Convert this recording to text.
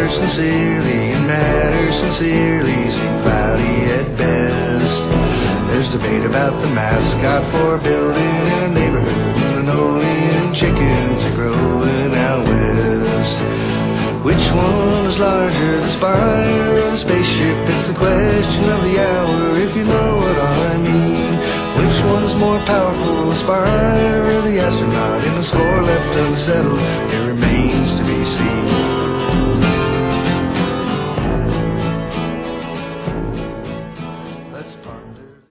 matter sincerely, and matter sincerely seem cloudy at best. There's debate about the mascot for a building in a neighborhood, and Linoleum chickens are growing out west. Which one is larger, the spire or the spaceship? It's the question of the hour, if you know what I mean. Which one's more powerful, the spire or the astronaut? In a score left unsettled, it remains to be seen.